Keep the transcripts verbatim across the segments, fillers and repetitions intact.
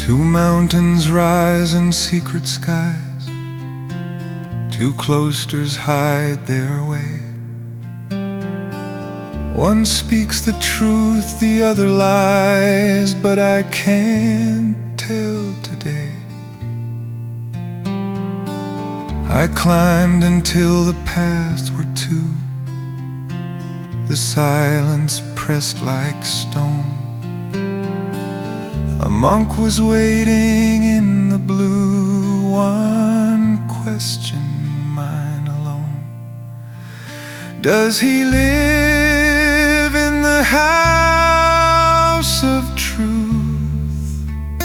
Two mountains rise in secret skies, two cloisters hide their way. One speaks the truth, the other lies, but I can't tell today. I climbed until the paths were two, the silence pressed like stone. A monk was waiting in the blue, one question, mine alone. Does he live in the house of truth,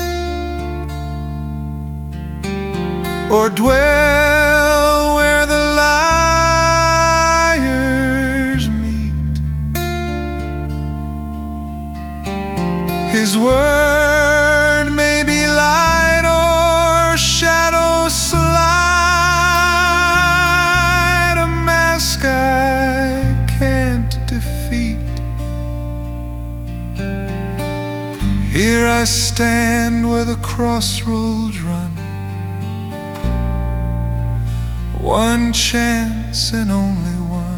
or dwell where the liars meet? His word may be light or shadow slide, a mask I can't defeat. Here I stand where the crossroads run, one chance and only one.